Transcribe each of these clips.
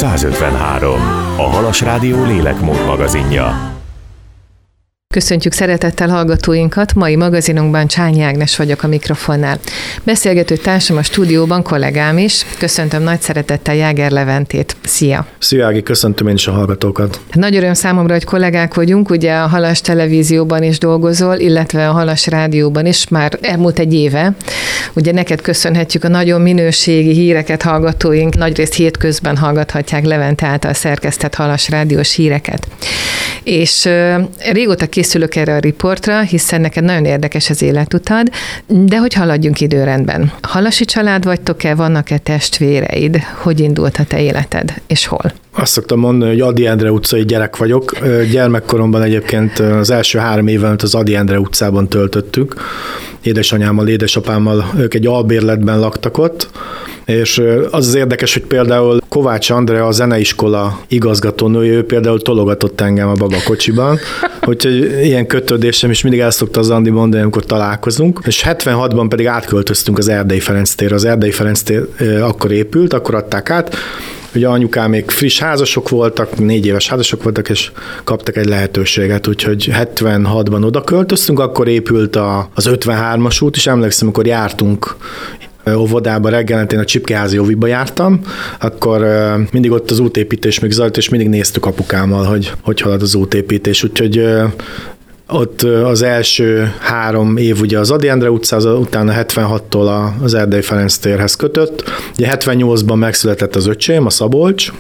153. A Halas Rádió lélekmód magazinja. Köszöntjük szeretettel hallgatóinkat, mai magazinunkban Csányi Ágnes vagyok a mikrofonnál. Beszélgető társam a stúdióban kollégám is. Köszöntöm nagy szeretettel Jáger Leventét. Szia! Szia Ági, köszöntöm én is a hallgatókat. Nagy öröm számomra, hogy kollégák vagyunk, ugye a Halas Televízióban is dolgozol, illetve a Halas Rádióban is már elmúlt egy éve. Ugye neked köszönhetjük a nagyon minőségi híreket, hallgatóink nagyrészt hétközben hallgathatják Levente által szerkesztett Halas Rádiós híreket. És régóta készülök erre a riportra, hiszen neked nagyon érdekes az életutad, de hogy haladjunk időrendben. Halasi család vagytok-e, vannak-e testvéreid? Hogy indult a te életed, és hol? Azt szoktam mondani, hogy Ady Endre utcai gyerek vagyok. Gyermekkoromban egyébként az első 3 évet az Ady Endre utcában töltöttük. Édesanyámmal, édesapámmal ők egy albérletben laktak ott, és az érdekes, hogy például Kovács Andrea, a zeneiskola igazgatónője, ő például tologatott engem a babakocsiban, úgyhogy ilyen kötődésem is mindig el szokta az Andi mondani, amikor találkozunk, és 76-ban pedig átköltöztünk az Erdélyi Ferenc térre. Az Erdélyi Ferenc tér akkor épült, akkor adták át. Ugye anyukám még friss házasok voltak, 4 éves házasok voltak, és kaptak egy lehetőséget, úgyhogy 76-ban oda költöztünk, akkor épült az 53-as út, és emlékszem, amikor jártunk óvodába reggelent, én a Csipkeházi óviba jártam, akkor mindig ott az útépítés még zajlott, és mindig néztük apukámmal, hogy halad az útépítés, úgyhogy ott az első 3 év ugye az Ady Endre utca, utána 76-tól az Erdélyi Ferenc térhez kötött. Ugye 78-ban megszületett az öcsém, a Szabolcs,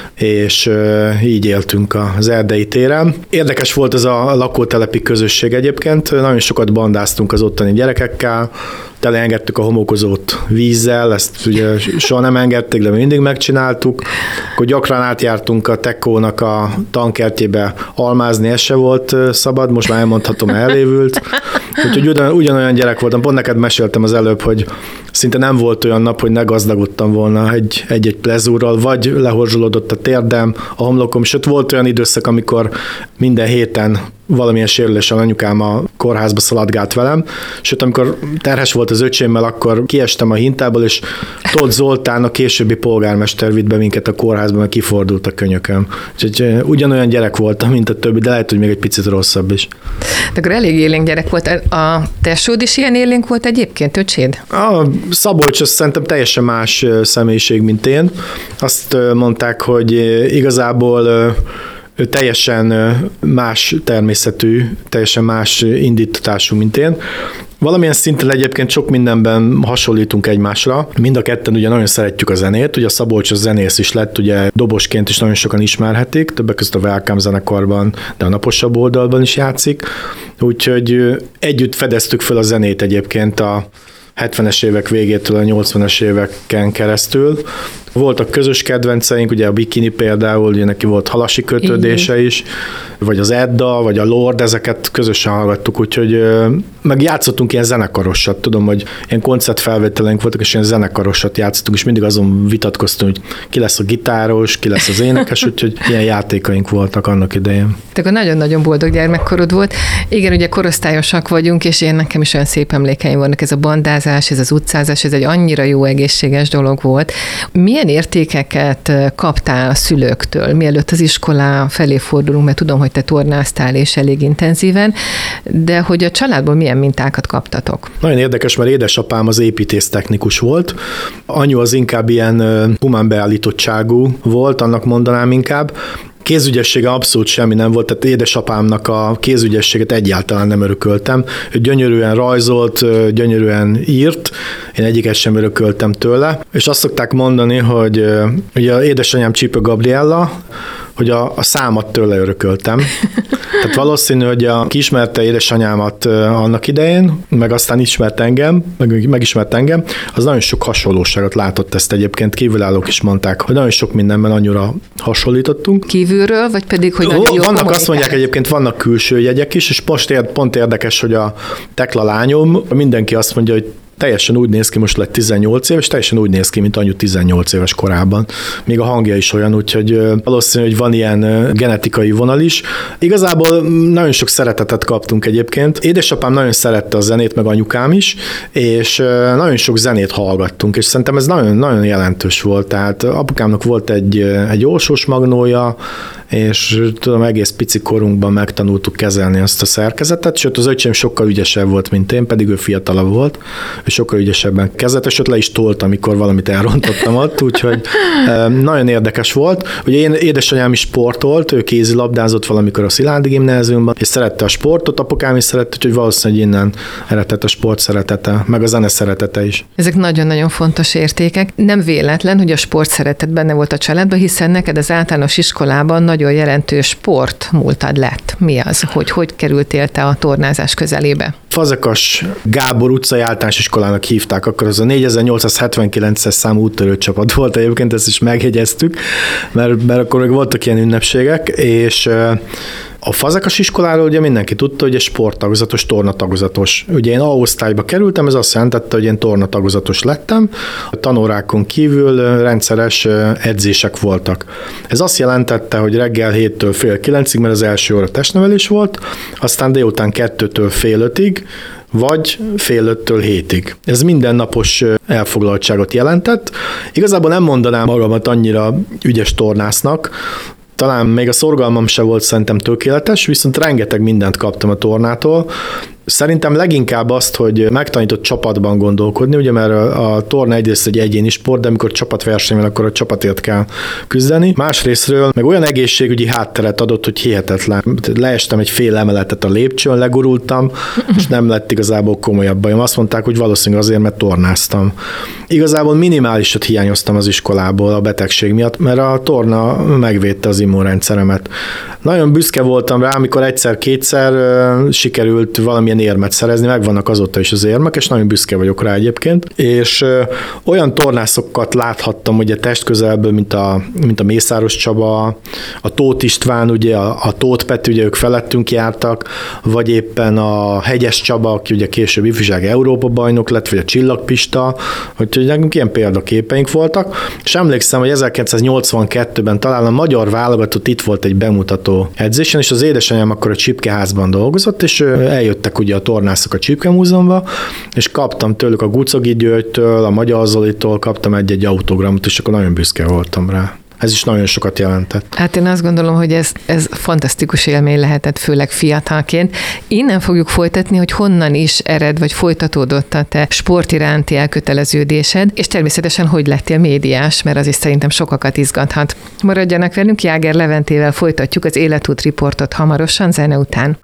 és így éltünk az Erdélyi téren. Érdekes volt ez a lakótelepi közösség egyébként, nagyon sokat bandáztunk az ottani gyerekekkel, teleengedtük a homokozót vízzel, ezt ugye soha nem engedték, de mindig megcsináltuk. Akkor gyakran átjártunk a Tekónak a tankertjébe almázni, ez se volt szabad, most már elmondhatom, elévült. Úgyhogy ugyanolyan gyerek voltam, pont neked meséltem az előbb, hogy szinte nem volt olyan nap, hogy ne gazdagodtam volna egy plezúrral, vagy lehorzsolódott a térdem, a homlokom, sőt volt olyan időszak, amikor minden héten valamilyen sérüléssel anyukám a kórházba szaladgált velem, sőt, amikor terhes volt az öcsémmel, akkor kiestem a hintából, és Tóth Zoltán, a későbbi polgármester vitt be minket a kórházba, mert kifordult a könyököm. Úgyhogy ugyanolyan gyerek voltam, mint a többi, de lehet, hogy még egy picit rosszabb is. De akkor elég élénk gyerek volt. A tesód is ilyen élénk volt egyébként, öcséd? A Szabolcs az szerintem teljesen más személyiség, mint én. Azt mondták, hogy igazából ő teljesen más természetű, teljesen más indítatású, mint én. Valamilyen szinten egyébként sok mindenben hasonlítunk egymásra. Mind a ketten ugye nagyon szeretjük a zenét, ugye a Szabolcs az zenész is lett, ugye dobosként is nagyon sokan ismerhetik, többek között a Welcome zenekarban, de a Naposabb oldalban is játszik. Úgyhogy együtt fedeztük fel a zenét egyébként a 70-es évek végétől a 80-es éveken keresztül. Voltak közös kedvenceink, ugye a Bikini például, ugye neki volt halasi kötődése is, vagy az Edda, vagy a Lord, ezeket közösen hallgattuk, úgyhogy meg játszottunk ilyen zenekarosat, tudom, hogy ilyen koncertfelvételeink voltak, és ilyen zenekarosat játszottunk, és mindig azon vitatkoztunk, hogy ki lesz a gitáros, ki lesz az énekes, úgyhogy ilyen játékaink voltak annak idején. Tehát nagyon-nagyon boldog gyermekkorod volt. Igen, ugye korosztályosak vagyunk, és én nekem is olyan szép emlékeim vannak, ez a bandázás, ez az utcázás, ez egy annyira jó, egészséges dolog volt. Milyen értékeket kaptál a szülőktől, mielőtt az iskola felé fordulunk, mert tudom, hogy te tornáztál és elég intenzíven, de hogy a családból milyen mintákat kaptatok? Nagyon érdekes, mert édesapám az építésztechnikus volt, anyu az inkább ilyen humán beállítottságú volt, annak mondanám inkább. Kézügyessége abszolút semmi nem volt, tehát édesapámnak a kézügyességet egyáltalán nem örököltem. Ő gyönyörűen rajzolt, gyönyörűen írt, én egyiket sem örököltem tőle, és azt szokták mondani, hogy ugye édesanyám Csípő Gabriella, hogy a számat tőle örököltem. Tehát valószínű, hogy ki ismerte édesanyámat annak idején, meg aztán ismert engem, megismert engem, az nagyon sok hasonlóságot látott, ezt egyébként kívülállók is mondták, hogy nagyon sok mindenben annyira hasonlítottunk. Kívülről, vagy pedig, hogy nagyon jó vannak, azt mondják egyébként, vannak külső jegyek is, és pont érdekes, hogy a Tekla lányom, mindenki azt mondja, hogy teljesen úgy néz ki, most lett 18 éves, teljesen úgy néz ki, mint anyu 18 éves korában. Még a hangja is olyan, úgyhogy valószínű, hogy van ilyen genetikai vonal is. Igazából nagyon sok szeretetet kaptunk egyébként. Édesapám nagyon szerette a zenét, meg anyukám is, és nagyon sok zenét hallgattunk, és szerintem ez nagyon jelentős volt. Tehát apukámnak volt egy Orsós magnója, és tudom, egész pici korunkban megtanultuk kezelni azt a szerkezetet, sőt az öcsém sokkal ügyesebb volt, mint én, pedig ő fiatalabb volt, és sokkal ügyesebben kezelt, és ott le is tolt, amikor valamit elrontottam ott, úgyhogy nagyon érdekes volt. Ugye én édesanyám is sportolt, ő kézilabdázott valamikor a Szilágyi Gimnáziumban, és szerette a sportot, apukám is szerette, úgyhogy valószínűleg innen eredett a sport szeretete, meg a zene szeretete is. Ezek nagyon-nagyon fontos értékek. Nem véletlen, hogy a sport szeretet benne volt a családban, hiszen neked az általános iskolában nagyon jelentős sportmúltad lett. Mi az? Hogy kerültél te a tornázás közelébe? Fazekas Gábor utcai általános iskolának hívták, akkor az a 4879-es számú úttörő csapat volt egyébként, ezt is megjegyeztük, mert akkor még voltak ilyen ünnepségek, és a Fazekas iskoláról ugye mindenki tudta, hogy egy sporttagozatos, tornatagozatos. Ugye én A-osztályba kerültem, ez azt jelentette, hogy én tornatagozatos lettem. A tanórákon kívül rendszeres edzések voltak. Ez azt jelentette, hogy reggel 7-től fél 9-ig, mert az első óra testnevelés volt, aztán délután 2-től fél 5-ig, vagy fél 5-től 7-ig. Ez mindennapos elfoglaltságot jelentett. Igazából nem mondanám magamat annyira ügyes tornásznak, talán még a szorgalmam se volt szerintem tökéletes, viszont rengeteg mindent kaptam a tornától. Szerintem leginkább azt, hogy megtanított csapatban gondolkodni, ugye mert a torna egyrészt egy egyéni sport, de amikor csapatverseny van, akkor a csapatért kell küzdeni. Másrésztről meg olyan egészségügyi hátteret adott, hogy hihetetlen. Leestem egy fél emeletet a lépcsőn, legurultam, és nem lett igazából komolyabb bajom. Azt mondták, hogy valószínűleg azért, mert tornáztam. Igazából minimálisat hiányoztam az iskolából a betegség miatt, mert a torna megvédte az immunrendszeremet. Nagyon büszke voltam rá, amikor egyszer-kétszer sikerült valamilyen érmet szerezni, megvannak azóta is az érmek, és nagyon büszke vagyok rá egyébként. És olyan tornászokat láthattam ugye testközelből, mint a Mészáros Csaba, a Tóth István, ugye a Tóth Peti, ugye ők felettünk jártak, vagy éppen a Hegyes Csaba, aki ugye később ifjúsági Európa bajnok lett, vagy a Csillag Pista, úgyhogy nekünk ilyen példaképeink voltak. És emlékszem, hogy 1982-ben talán a magyar válogatott itt volt egy bemutató edzésen, és az édesanyám akkor a Csipkeházban dolgozott, és eljöttek ugye a tornászok a Csipke Múzeumba, és kaptam tőlük a Gucogi Györgytől, a Magyar Zolitól kaptam egy autogramot, és akkor nagyon büszke voltam rá. Ez is nagyon sokat jelentett. Hát én azt gondolom, hogy ez fantasztikus élmény lehetett, főleg fiatalként. Innen fogjuk folytatni, hogy honnan is ered, vagy folytatódott a te sport iránti elköteleződésed, és természetesen, hogy lettél médiás, mert az is szerintem sokakat izgathat. Maradjanak velünk, Jáger Leventével folytatjuk az Életút riportot hamarosan, zene után.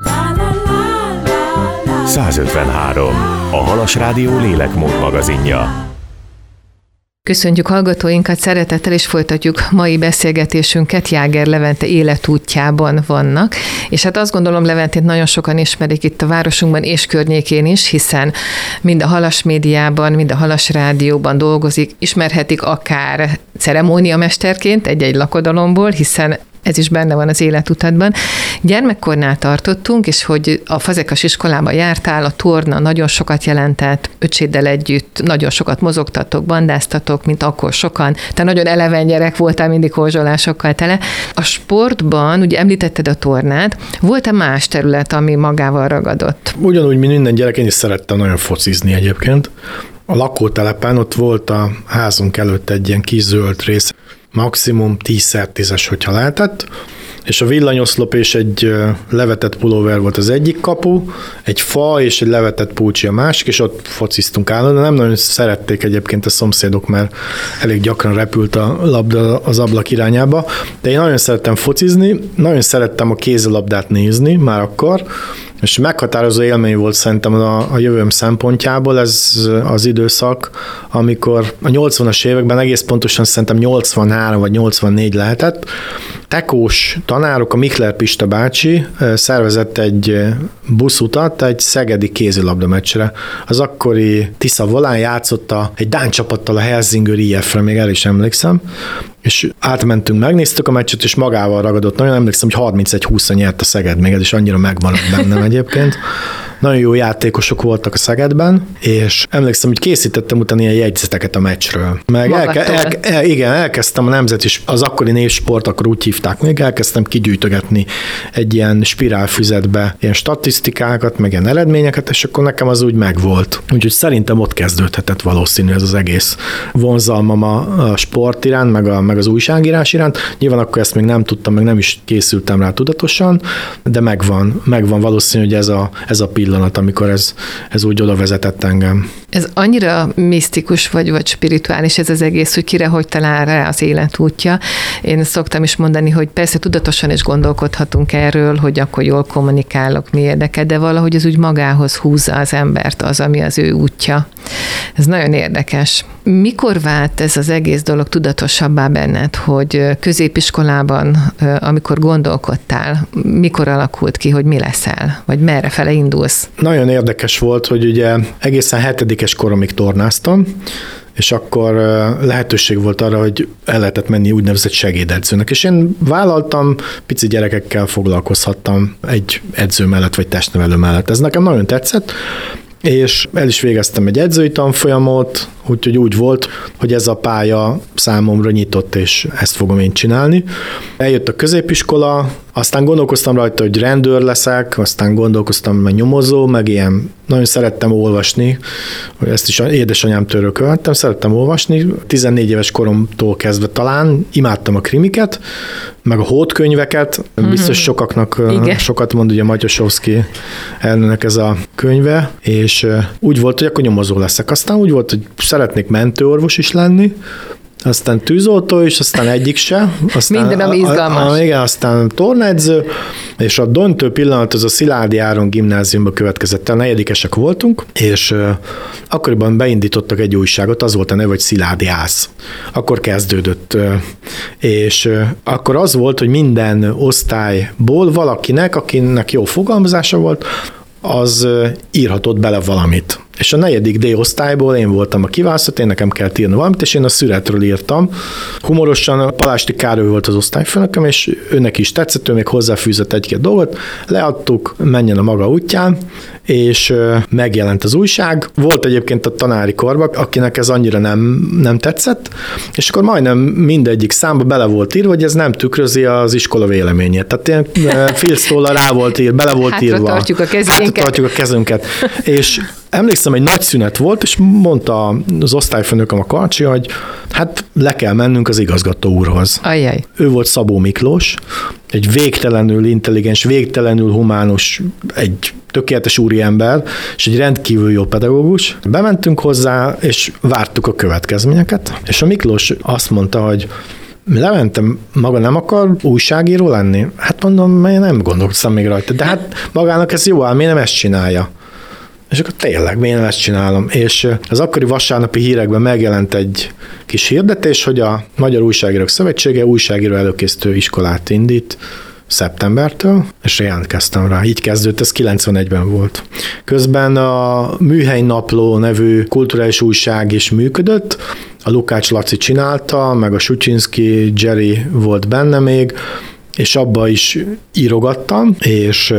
153. A Halas Rádió lélekmód magazinja. Köszöntjük hallgatóinkat szeretettel, és folytatjuk mai beszélgetésünket. Jáger Levente életútjában vannak, és hát azt gondolom, Leventét nagyon sokan ismerik itt a városunkban és környékén is, hiszen mind a Halas médiában, mind a Halas rádióban dolgozik, ismerhetik akár ceremóniamesterként egy-egy lakodalomból, hiszen ez is benne van az életutatban. Gyermekkornál tartottunk, és hogy a Fazekas iskolába jártál, a torna nagyon sokat jelentett, öcséddel együtt nagyon sokat mozogtatok, bandáztatok, mint akkor sokan. Te nagyon eleven gyerek voltál, mindig horzsolásokkal tele. A sportban, ugye említetted a tornát, volt-e más terület, ami magával ragadott? Ugyanúgy, mint minden gyerek, én is szerettem nagyon focizni egyébként. A lakótelepen ott volt a házunk előtt egy ilyen kis zöld rész, maximum 10x10-es, hogyha lehetett, és a villanyoszlop és egy levetett pulóver volt az egyik kapu, egy fa és egy levetett pulcsi a másik, és ott fociztunk állandóan. Nem nagyon szerették egyébként a szomszédok, mert elég gyakran repült a labda az ablak irányába, de én nagyon szerettem focizni, nagyon szerettem a kézilabdát nézni már akkor, és meghatározó élmény volt szerintem a jövőm szempontjából ez az időszak, amikor a 80-as években egész pontosan szerintem 83 vagy 84 lehetett, tekós tanárok, a Mikler Pista bácsi szervezett egy buszutat egy szegedi kézilabda meccsre. Az akkori Tisza Volán játszotta egy dán csapattal, a Helsingör IF-re, még el is emlékszem, és átmentünk, megnéztük a meccset, és magával ragadott. Nagyon emlékszem, hogy 31-20 nyert a Szeged, még ez is annyira megmaradt bennem egyébként. nagyon jó játékosok voltak a Szegedben, és emlékszem, hogy készítettem utána ilyen jegyzeteket a meccsről. Meg elkezdtem a nemzeti, az akkori Népsport, akkor úgy hívták még, elkezdtem kigyűjtögetni egy ilyen spirálfüzetbe ilyen statisztikákat, meg ilyen eredményeket, és akkor nekem az úgy megvolt. Úgyhogy szerintem ott kezdődhetett valószínű ez az egész vonzalmam a sport iránt, meg az újságírás iránt. Nyilván akkor ezt még nem tudtam, meg nem is készültem rá tudatosan, de megvan valószínű, hogy ez a pillanat, amikor ez úgy oda vezetett engem. Ez annyira misztikus vagy spirituális ez az egész, hogy kire hogy talál rá az életútja. Én szoktam is mondani, hogy persze tudatosan is gondolkodhatunk erről, hogy akkor jól kommunikálok, mi érdekel, de valahogy ez úgy magához húzza az embert, az, ami az ő útja. Ez nagyon érdekes. Mikor vált ez az egész dolog tudatosabbá benned, hogy középiskolában, amikor gondolkodtál, mikor alakult ki, hogy mi leszel, vagy merre fele indulsz? Nagyon érdekes volt, hogy ugye egészen 7. koromig tornáztam, és akkor lehetőség volt arra, hogy el lehetett menni úgynevezett segédedzőnek. És én vállaltam, pici gyerekekkel foglalkozhattam egy edző mellett, vagy testnevelő mellett. Ez nekem nagyon tetszett, és el is végeztem egy edzői tanfolyamot, úgyhogy úgy volt, hogy ez a pálya számomra nyitott, és ezt fogom én csinálni. Eljött a középiskola, aztán gondolkoztam rajta, hogy rendőr leszek, aztán gondolkoztam, meg nyomozó, meg ilyen, nagyon szerettem olvasni, ezt is édesanyámtól örököltem, szerettem olvasni, 14 éves koromtól kezdve talán, imádtam a krimiket, meg a hódkönyveket, biztos sokaknak sokat mond ugye Matyosovszky elnőnek ez a könyve, és úgy volt, hogy akkor nyomozó leszek. Aztán úgy volt, hogy szeretnék mentőorvos is lenni, aztán tűzoltó is, aztán egyik se. Aztán, minden, ami izgalmas. Igen, aztán tornaedző, és a döntő pillanat az a Szilágyi Áron gimnáziumba következett el, 4-esek voltunk, és akkoriban beindítottak egy újságot, az volt a neve, hogy Szilágyi Ász. Akkor kezdődött, és akkor az volt, hogy minden osztályból valakinek, akinek jó fogalmazása volt, az írhatott bele valamit. És a 4. D osztályból én voltam a kiválasztott, én nekem kellett írni valamit, és én a szüretről írtam. Humorosan Palásti Károly volt az osztályfőnököm, és őnek is tetszett, ő még hozzáfűzött egy-két dolgot, leadtuk, menjen a maga útján, és megjelent az újság. Volt egyébként a tanári korban, akinek ez annyira nem tetszett, és akkor majdnem mindegyik számba bele volt írva, hogy ez nem tükrözi az iskola véleményét. Tehát ilyen filctollal rá volt írva, bele volt írva. Hátra tartjuk a kezünket. És emlékszem, egy nagy szünet volt, és mondta az osztályfőnököm, a Karcsi, hogy hát le kell mennünk az igazgató úrhoz. Ajjaj. Ő volt Szabó Miklós, egy végtelenül intelligens, végtelenül humánus, egy tökéletes úriember, és egy rendkívül jó pedagógus. Bementünk hozzá, és vártuk a következményeket, és a Miklós azt mondta, hogy lementem, maga nem akar újságíró lenni? Hát mondom, én nem gondolkoztam még rajta, de hát magának ez jó áll, miért nem ezt csinálja? És akkor tényleg, miért nem ezt csinálom? És az akkori vasárnapi hírekben megjelent egy kis hirdetés, hogy a Magyar Újságírók Szövetsége újságíró előkészítő iskolát indít szeptembertől, és jelentkeztem rá. Így kezdődött, ez 91-ben volt. Közben a Műhely Napló nevű kulturális újság is működött, a Lukács Laci csinálta, meg a Sucsinszky Jerry volt benne még, és abba is írogattam, és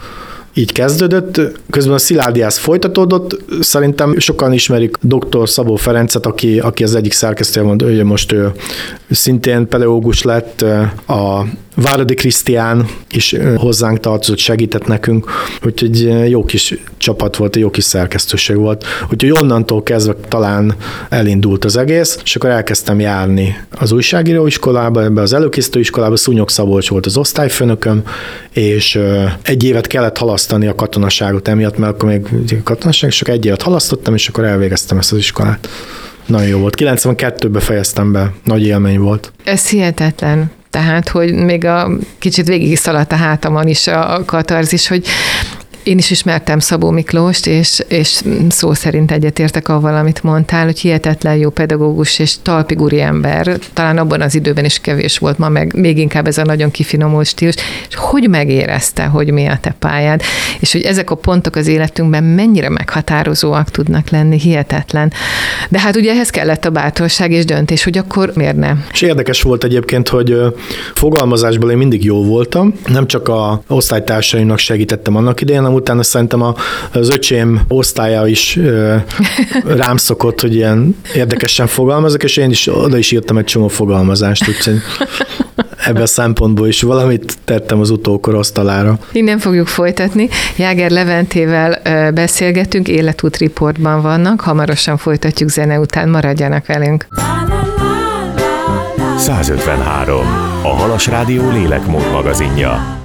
így kezdődött. Közben a Szilágyi Ász folytatódott. Szerintem sokan ismerik dr. Szabó Ferencet, aki az egyik szerkesztője, mondta, hogy most ő szintén pedagógus lett. A Váradi Krisztián is hozzánk tartozott, segített nekünk, úgyhogy jó kis csapat volt, jó kis szerkesztőség volt. Úgyhogy onnantól kezdve talán elindult az egész, és akkor elkezdtem járni az újságíróiskolába, ebbe az előkészítőiskolába, Szúnyog Szabolcs volt az osztályfőnököm, és egy évet kellett halasztani a katonaságot emiatt, mert akkor még katonaság, és akkor egy évet halasztottam, és akkor elvégeztem ezt az iskolát. Nagyon jó volt. 92-ben fejeztem be, nagy élmény volt. Ez hihetetlen. Tehát, hogy még a kicsit végig szaladt a hátamon is a katarzis, hogy én is ismertem Szabó Miklóst, és szó szerint egyetértek avval, amit mondtál, hogy hihetetlen jó pedagógus és talpig úriember. Talán abban az időben is kevés volt, ma meg még inkább ez a nagyon kifinomult stílus. És hogy megérezte, hogy mi a te pályád, és hogy ezek a pontok az életünkben mennyire meghatározóak tudnak lenni, hihetetlen. De hát ugye ehhez kellett a bátorság és döntés, hogy akkor miért nem? És érdekes volt egyébként, hogy fogalmazásból én mindig jó voltam, nem csak a osztálytársaimnak segítettem annak idején, hanem hanem utána szerintem az öcsém osztálya is rám szokott, hogy ilyen érdekesen fogalmazok, és én is oda is írtam egy csomó fogalmazást, úgyhogy ebben a szempontból is valamit tettem az utókorosztalára. Innen fogjuk folytatni. Jáger Leventével beszélgetünk, Életút Riportban vannak, hamarosan folytatjuk zene után, maradjanak velünk. 153. A Halas Rádió lélekmód magazinja.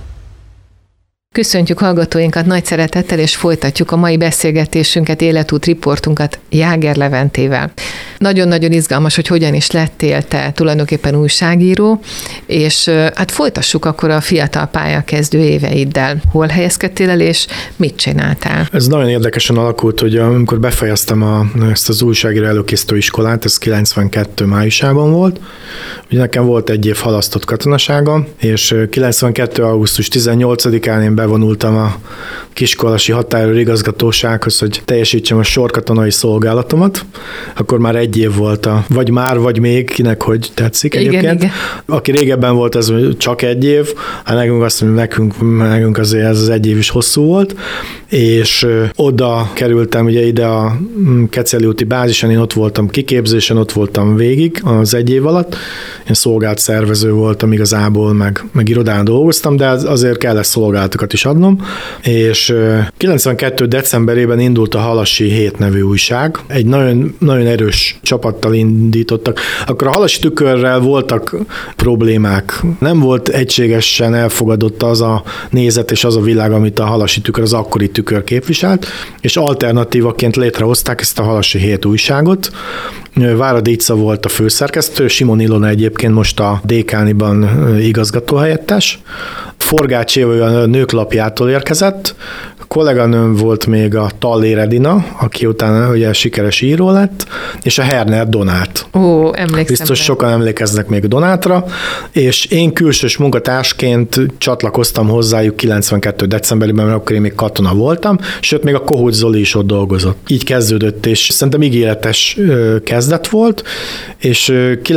Köszöntjük hallgatóinkat nagy szeretettel, és folytatjuk a mai beszélgetésünket, Életút Riportunkat Jáger Leventével. Nagyon-nagyon izgalmas, hogy hogyan is lettél te tulajdonképpen újságíró, és hát folytassuk akkor a fiatal pályakezdő éveiddel. Hol helyezkedtél el, és mit csináltál? Ez nagyon érdekesen alakult, hogy amikor befejeztem ezt az újságíró előkészítő iskolát, ez 92 májusában volt, ugye nekem volt egy év halasztott katonasága, és 92. augusztus 18-án én bevonultam a Kiskolasi Határőr Igazgatósághoz, hogy teljesítsem a sorkatonai szolgálatomat. Akkor már egy év volt vagy még, kinek hogy tetszik egyébként. Igen. Aki régebben volt, ez csak egy év, nekünk azt mondjuk, nekünk azért ez az egy év is hosszú volt, és oda kerültem ugye ide a Keceli úti bázison, én ott voltam kiképzésen, ott voltam végig az egy év alatt. Én szolgált szervező voltam igazából, meg irodán dolgoztam, de azért kellett szolgálatokat is adnom, és 92. decemberében indult a Halasi Hét nevű újság. Egy nagyon, nagyon erős csapattal indítottak. Akkor a Halasi Tükörrel voltak problémák. Nem volt egységesen elfogadott az a nézet és az a világ, amit a Halasi Tükör, az akkori Tükör képviselt, és alternatívaként létrehozták ezt a Halasi Hét újságot. Váradi Ica volt a főszerkesztő, Simon Ilona egyébként most a Dékániban igazgatóhelyettes. Forgács Éva a Nőklapjától érkezett, kolléganőm volt még a Tallér Edina, aki utána ugye sikeres író lett, és a Herner Donát. Ó, emlékszem. Biztos sokan emlékeznek még Donátra, és én külsős munkatársként csatlakoztam hozzájuk 92. decemberében, mert akkor én még katona voltam, sőt, még a Kohut Zoli is ott dolgozott. Így kezdődött, és szerintem ígéretes kezdet volt, és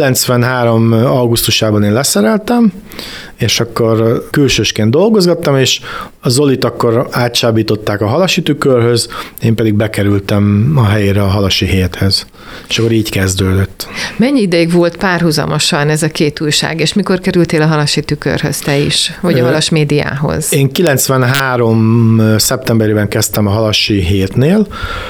93. augusztusában én leszereltem, és akkor külsősként dolgozgattam, és a Zolit akkor átsábították a Halasi Tükörhöz, én pedig bekerültem a helyére a Halasi Héthez. És akkor így kezdődött. Mennyi ideig volt párhuzamosan ez a két újság, és mikor kerültél a Halasi Tükörhöz te is, vagy a Halas Médiához? Én 93. szeptemberében kezdtem a Halasi Hétnél,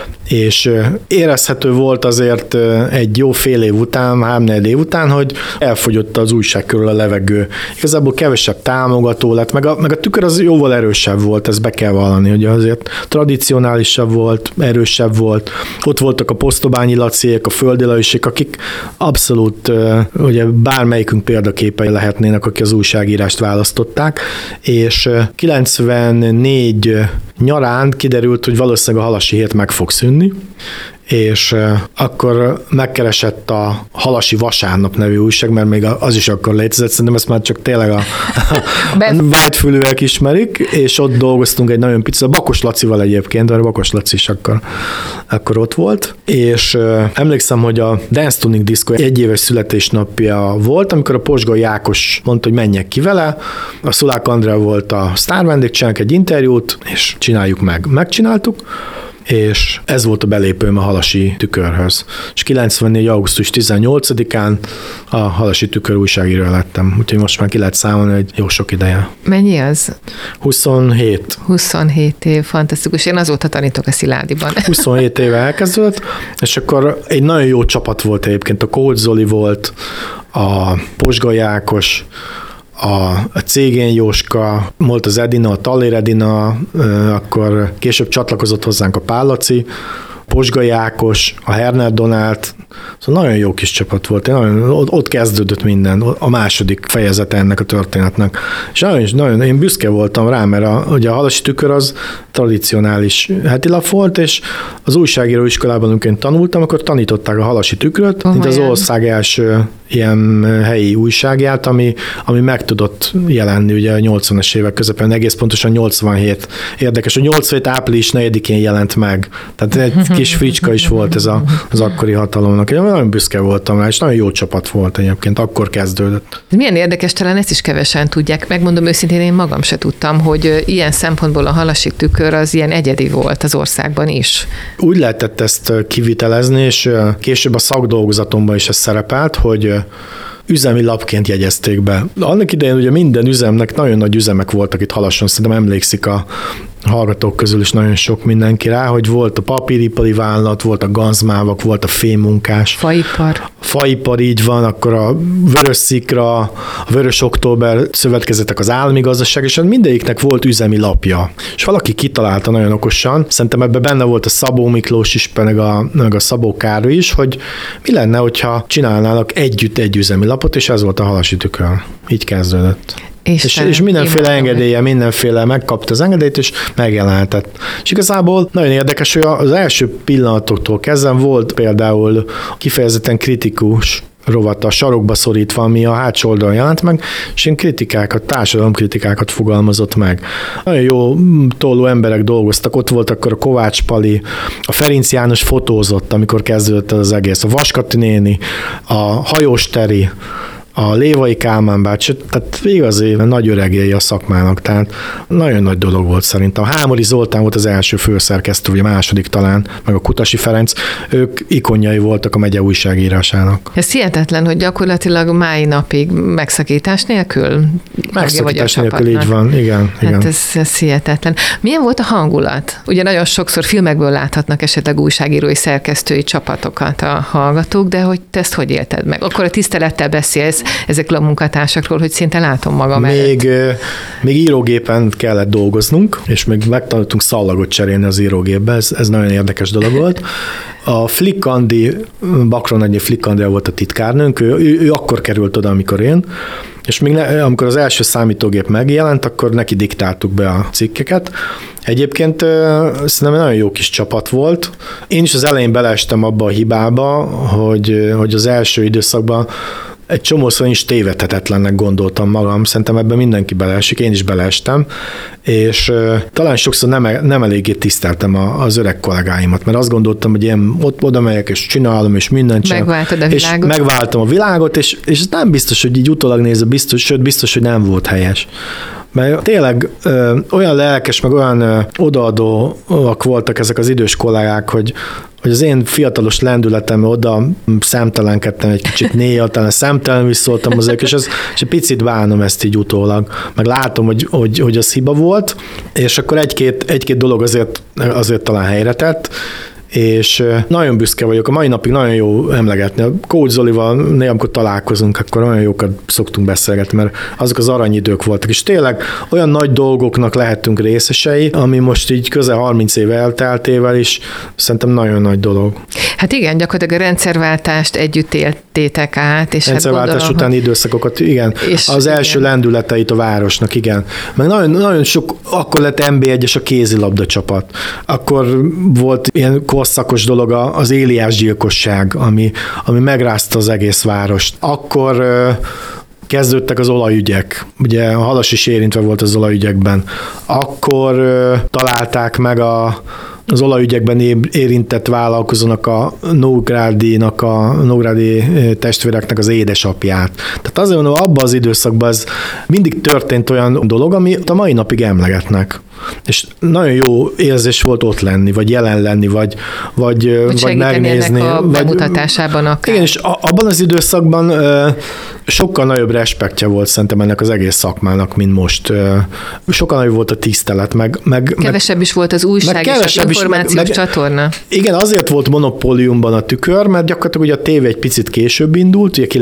és érezhető volt azért egy jó fél év után, 3-4 év után, hogy elfogyott az újság körül a levegő. Igazából kevesebb támogató lett, meg a Tükör az jóval erősebb volt, ezt be kell vallani, hogy azért tradicionálisabb volt, erősebb volt. Ott voltak a Posztobányi Laciék, a Földi Lajosék, akik abszolút, ugye bármelyikünk példaképei lehetnének, akik az újságírást választották, és 94 nyarán kiderült, hogy valószínűleg a Halasi Hét meg fog szűnni, és akkor megkeresett a Halasi Vasárnap nevű újság, mert még az is akkor létezett, szerintem ezt már csak tényleg a vágyfülűek ismerik, és ott dolgoztunk egy nagyon picit, a Bakos Lacival egyébként, de a Bakos Laci is akkor ott volt, és emlékszem, hogy a Dance Tuning Disco egyéves születésnapja volt, amikor a Posgai Ákos mondta, hogy menjek ki vele, a Szulák Andrea volt a sztár vendég, csinálunk egy interjút, és csináljuk meg. Megcsináltuk, és ez volt a belépőm a Halasi Tükörhöz. És 94. augusztus 18-án a Halasi Tükör újságíró lettem, úgyhogy most már ki lehet számolni, hogy jó sok ideje. Mennyi az? 27. 27 év, fantasztikus. Én azóta tanítok a Sziládiban. 27 éve elkezdődött, és akkor egy nagyon jó csapat volt egyébként. A Kohut Zoli volt, a Posgai Ákos, a Cégén Jóska, volt az Edina, a Tallér Edina, akkor később csatlakozott hozzánk a Pál Laci, Posgai Ákos, a Herner Donát, szóval nagyon jó kis csapat volt, ott kezdődött minden, a második fejezete ennek a történetnek. És nagyon én büszke voltam rá, mert ugye a Halasi Tükör az tradicionális hetilap volt, és az újságíró iskolában, amikor tanultam, akkor tanították a Halasi Tükröt, mint az ország első ilyen helyi újságját, ami meg tudott jelenni ugye a 80-as évek közepén, egész pontosan 87. Érdekes, hogy 87. április 4-én jelent meg. Tehát egy kis fricska is volt ez az akkori hatalomnak. Én nagyon büszke voltam rá, és nagyon jó csapat volt egyébként, akkor kezdődött. Milyen érdekes, talán ezt is kevesen tudják. Megmondom őszintén, én magam se tudtam, hogy ilyen szempontból a Halasi Tükör az ilyen egyedi volt az országban is. Úgy lehetett ezt kivitelezni, és később a szakdolgozatomban is ez szerepelt, hogy üzemi lapként jegyezték be. Annak idején ugye minden üzemnek nagyon nagy üzemek voltak itt Halason, szerintem emlékszik a hallgatók közül is nagyon sok mindenki rá, hogy volt a papíripari vállalat, volt a ganzmávak, volt a fémmunkás. Faipar, így van, akkor a Vörös Szikra, a Vörös Október szövetkezetek, az állami gazdaság, és mindegyiknek volt üzemi lapja. És valaki kitalálta nagyon okosan, szerintem ebben benne volt a Szabó Miklós is, meg a Szabó Károly is, hogy mi lenne, hogyha csinálnának együtt egy üzemi lapot, és ez volt a Halasi Tükör. Így kezdődött. És mindenféle engedélye, mindenféle megkapta az engedélyt, és megjelentett. És igazából nagyon érdekes, hogy az első pillanatoktól kezdve volt például kifejezetten kritikus rovata, sarokba szorítva, ami a hátsó oldalon jelent meg, és ilyen kritikákat, társadalomkritikákat fogalmazott meg. Nagyon jó tollú emberek dolgoztak, ott volt akkor a Kovács Pali, a Ferenc János fotózott, amikor kezdődött az egész, a Vaskati néni, a Hajós Teri, a Lévai Kálmán bácsi, tehát igazi nagy öregéi a szakmának, tehát nagyon nagy dolog volt szerintem. A Hámori Zoltán volt az első főszerkesztő, vagy a második talán, meg a Kutasi Ferenc, ők ikonjai voltak a megye újságírásának. Ez hihetetlen, hogy gyakorlatilag mai napig megszakítás nélkül? Megszakítás nélkül, így van, igen. Hát ez hihetetlen. Milyen volt a hangulat? Ugye nagyon sokszor filmekből láthatnak esetleg újságírói, szerkesztői csapatokat a hallgatók, de hogy te ezt hogy élted meg? Akkor a tisztelettel beszélsz ezekről a munkatársakról, hogy szinte látom magam még írógépen kellett dolgoznunk, és még megtanultunk szallagot cserélni az írógépbe, ez nagyon érdekes dolog volt. A Flick Andi, Bakron Ennyi Flick Andi volt a titkárnőnk, ő akkor került oda, amikor én, és még amikor az első számítógép megjelent, akkor neki diktáltuk be a cikkeket. Egyébként szerintem nagyon jó kis csapat volt. Én is az elején beleestem abba a hibába, hogy az első időszakban egy csomószor is tévedhetetlennek gondoltam magam, szerintem ebben mindenki beleesik, én is beleestem, és talán sokszor nem eléggé tiszteltem az öreg kollégáimat, mert azt gondoltam, hogy én oda megyek, és csinálom, és mindent csinálom. Megváltod a világot. És megváltam a világot, és nem biztos, hogy így utólag nézve, biztos, hogy nem volt helyes. Mert tényleg olyan lelkes, meg olyan odaadóak voltak ezek az idős kollégák, hogy az én fiatalos lendületem oda szemtelenkedtem egy kicsit néha, talán szemtelenül is szóltam azért, és egy picit bánom ezt így utólag. Meg látom, hogy az hiba volt, és akkor egy-két dolog azért talán helyre tett, és nagyon büszke vagyok, a mai napig nagyon jó emlegetni. A Kócs Zolival néha, amikor találkozunk, akkor olyan jókat szoktunk beszélgetni, mert azok az aranyidők voltak, és tényleg olyan nagy dolgoknak lehetünk részesei, ami most így közel 30 éve elteltével is szerintem nagyon nagy dolog. Hát igen, gyakorlatilag a rendszerváltást együtt éltétek át, és rendszerváltás utáni időszakokat, igen. Az első lendületeit a városnak, igen. Meg nagyon, nagyon sok, akkor lett NB1-es a kézilabda csapat. Akkor volt ilyen korszakos dolog az Éliás gyilkosság, ami megrázta az egész várost. Akkor kezdődtek az olajügyek. Ugye a Halas is érintve volt az olajügyekben. Akkor találták meg az olajügyekben érintett vállalkozónak a nógrádi testvéreknek az édesapját. Tehát azért mondom, abban az időszakban ez mindig történt olyan dolog, amit a mai napig emlegetnek. És nagyon jó érzés volt ott lenni, vagy jelen lenni, vagy megnézni. Ennek a bemutatásában akár. Igen, és abban az időszakban sokkal nagyobb respektje volt szerintem ennek az egész szakmának, mint most. Sokkal nagyobb volt a tisztelet, meg kevesebb is volt az újság és az információs csatorna. Igen, azért volt monopóliumban a Tükör, mert gyakorlatilag ugye a tévé egy picit később indult, ugye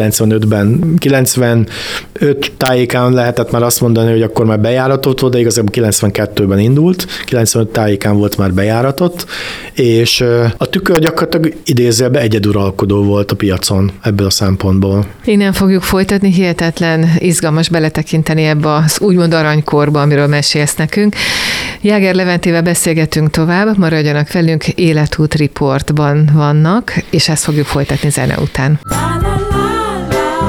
95 tájékán lehetett már azt mondani, hogy akkor már bejáratott volt, de igazából 92-ben indult, 95 tájékán volt már bejáratott, és a Tükör gyakorlatilag idézőjelben egyeduralkodó volt a piacon ebből a szempontból. Innen fogjuk folytatni, hihetetlen izgalmas beletekinteni ebbe az úgymond aranykorba, amiről mesélsz nekünk. Jáger Leventével beszélgetünk tovább, maradjanak velünk, Életút Riportban vannak, és ezt fogjuk folytatni zene után.